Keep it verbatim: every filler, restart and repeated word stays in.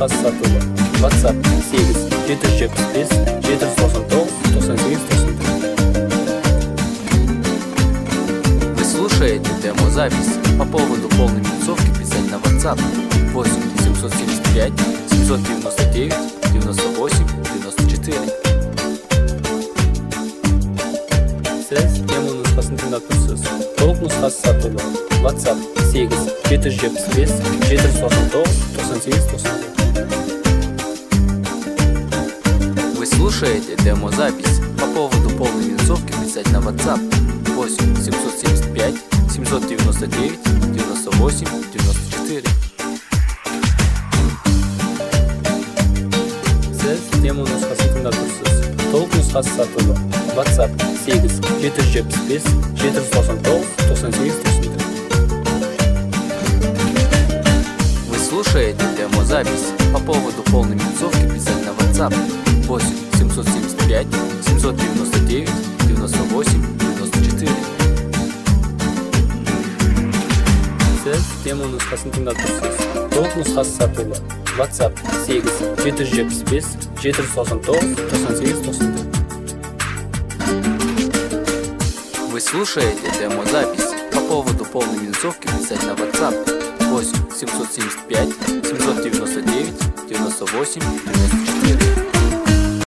нұсқасы сатылды. WhatsApp сегіз жеті жүз жетпіс бес жеті жүз тоқсан тоғыз тоқсан сегіз тоқсан три. Вы слушаете демозапись. По поводу полной минусовки писать на WhatsApp восемь семьсот семьдесят пять семьсот девяносто девять девяносто восемь девяносто четыре. Сіз демо нұсқасын тыңдап тұрсыз. Толық нұсқасы сатылды. WhatsApp сегіз жеті жүз жетпіс бес жеті жүз тоқсан тоғыз тоқсан сегіз тоқсан три. Вы слушаете демозапись. По поводу полной минусовки писать на WhatsApp восемь семьсот семьдесят пять семьсот девяносто девять девяносто восемь девяносто четыре. Сіз демо нұсқасын тыңдап тұрсыз. Толық нұсқасы сатылды. WhatsApp сегіз жеті жүз жетпіс бес жеті жүз тоқсан тоғыз тоқсан сегіз тоқсан три. Вы слушаете демозапись. По поводу полной минусовки писать на WhatsApp восемь семьсот семьдесят пять семьсот девяносто девять девяносто восемь девяносто четыре. Сіз демо нұсқасын тыңдап тұрсыз. Толық нұсқасы сатылды. WhatsApp сегіз жеті жүз жетпіс бес жеті жүз тоқсан тоғыз тоқсан сегіз тоқсан три. Вы слушаете демозапись. По поводу полной минусовки писать на WhatsApp восемь семьсот семьдесят пять семьсот девяносто девять девяносто восемь девяносто четыре.